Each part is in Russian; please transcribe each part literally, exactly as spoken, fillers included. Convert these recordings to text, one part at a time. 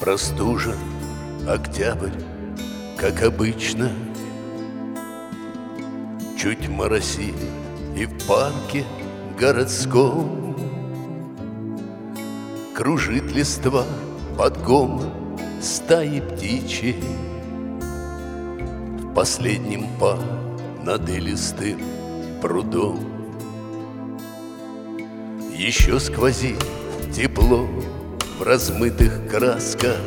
Простужен октябрь, как обычно. Чуть моросит и в парке городском кружит листва под гомон стаи птичьей. В последнем па над илистым прудом еще сквозит тепло в размытых красках,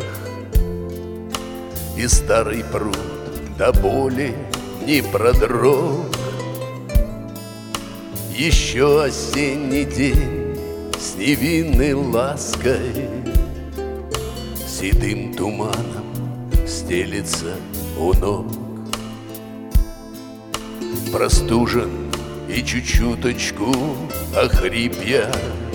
и старый пруд до боли не продрог. Еще осенний день с невинной лаской седым туманом стелется у ног. Простужен и чуть-чуточку охрип я,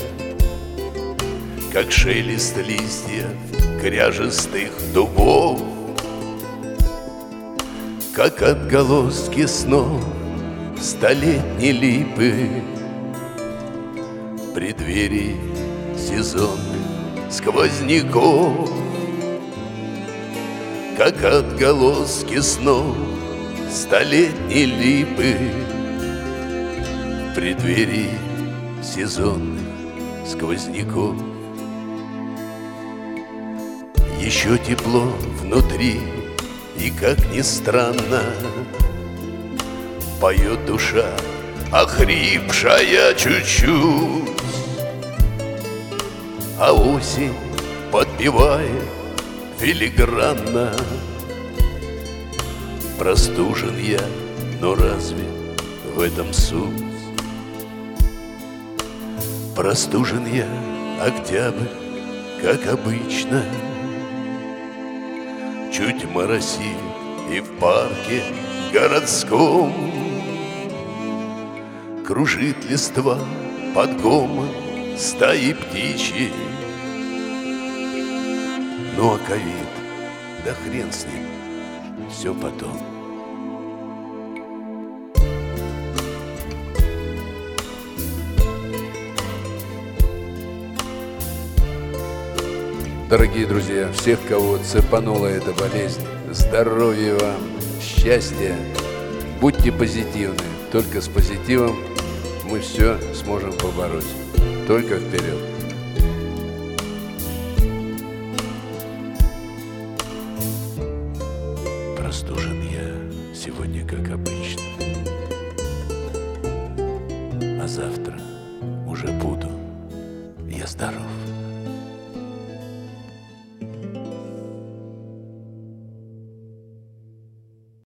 как шелест листьев кряжестых дубов, как отголоски снов столетней липы в преддверии сезонных сквозняков, как отголоски снов столетней липы в преддверии сезонных сквозняков. Еще тепло внутри, и, как ни странно, поет душа, охрипшая чуть-чуть, а осень подпевает филигранно. Простужен я, но разве в этом суть? Простужен я, октябрь, как обычно. Чуть моросит и в парке городском кружит листва под гомон стаи птичьей. Ну а ковид, да хрен с ним, все потом. Дорогие друзья, всех, кого цепанула эта болезнь, здоровья вам, счастья, будьте позитивны. Только с позитивом мы все сможем побороть. Только вперед! Простужен я сегодня, как обычно, а завтра уже буду я здоров.